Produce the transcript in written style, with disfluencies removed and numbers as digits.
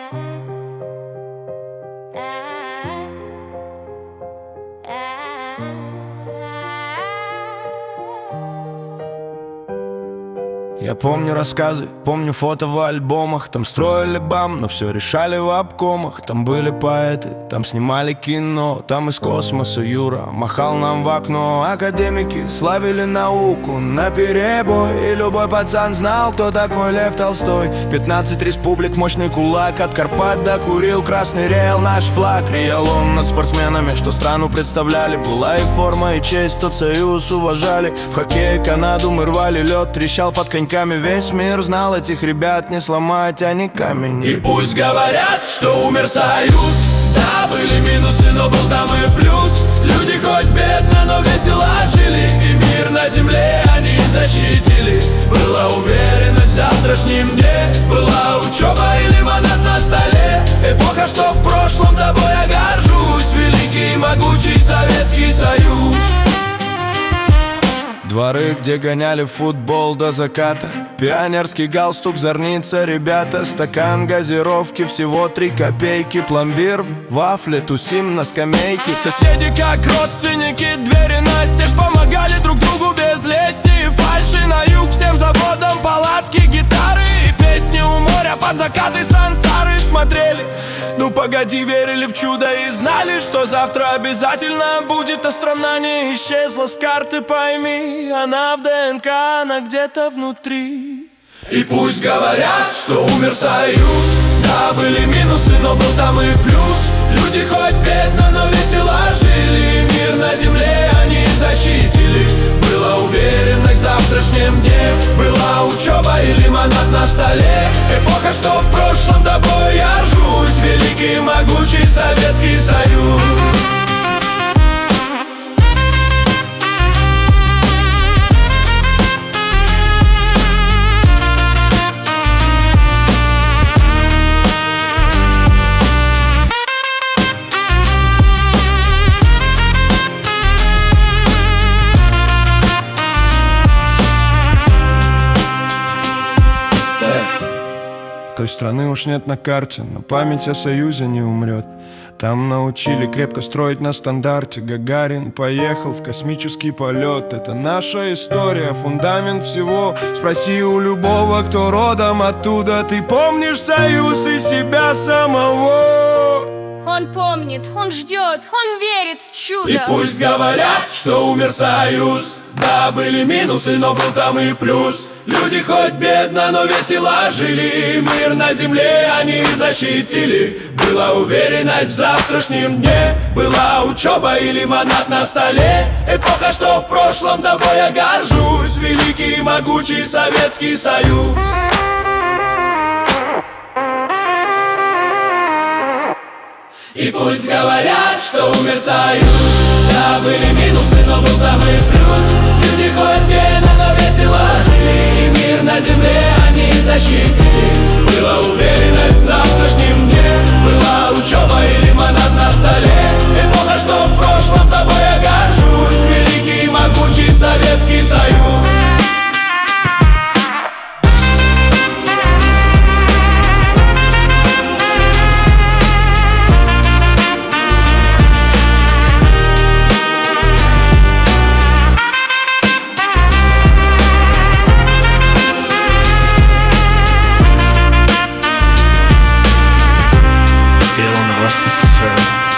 Я помню рассказы, помню фото в альбомах. Там строили БАМ, но все решали в обкомах. Там были поэты, там снимали кино. Там из космоса Юра махал нам в окно. Академики славили науку наперебой, и любой пацан знал, кто такой Лев Толстой. 15 республик, мощный кулак, от Карпат до Курил. Красный реял наш флаг, реял он над спортсменами, что страну представляли. Была и форма, и честь, тот союз уважали. В хоккее Канаду мы рвали лед, трещал под коньками. Весь мир знал этих ребят, не сломать они камень. И пусть говорят, что умер союз, да, были минусы, но был там и плюс. Люди хоть бедно, но весело жили, и мир на земле они защитили. Была уверенность в завтрашнем дне, была учеба и лимонад на столе. Эпоха, что в прошлом, тобой я горжусь, великий и могучий Советский Союз. Дворы, где гоняли футбол до заката, пионерский галстук, зорница, ребята. Стакан газировки, всего 3 копейки. Пломбир, вафли, тусим на скамейке. Соседи как родственники, двери настежь, помогали друг другу без лести и фальши. На юг всем заводам палатки, гитары и песни у моря под закаты сансары смотрели. Ну погоди, верили в чудо и знали, что завтра обязательно будет. А страна не исчезла с карты, пойми, она в ДНК, она где-то внутри. И пусть говорят, что умер союз, да, были минусы, но был там и плюс. Люди хоть бедно, но весело жили, мир на земле они защитили. Была уверенность в завтрашнем дне, была учеба и лимонад на столе. Эпоха, что в прошлом, тобой я ржусь, великий и могучий Советский Союз. Той страны уж нет на карте, но память о Союзе не умрет. Там научили крепко строить на стандарте. Гагарин поехал в космический полет. Это наша история, фундамент всего. Спроси у любого, кто родом оттуда. Ты помнишь Союз и себя самого? Он помнит, он ждет, он верит в чудо. И пусть говорят, что умер союз, да, были минусы, но был там и плюс. Люди хоть бедно, но весело жили, и мир на земле они защитили. Была уверенность в завтрашнем дне, была учеба и лимонад на столе. Эпоха, что в прошлом, тобой я горжусь, великий и могучий Советский Союз. И пусть говорят, что умер союз, да, были минусы, но был там и плюс. Люди хоть бедно, но весело жили, и мир на земле они защитили. Была уверенность в завтрашнем дне, была учеба и лимонад на столе. Эпоха, что в прошлом, тобой я горжусь, великий и могучий Советский Союз. Сделано в СССР.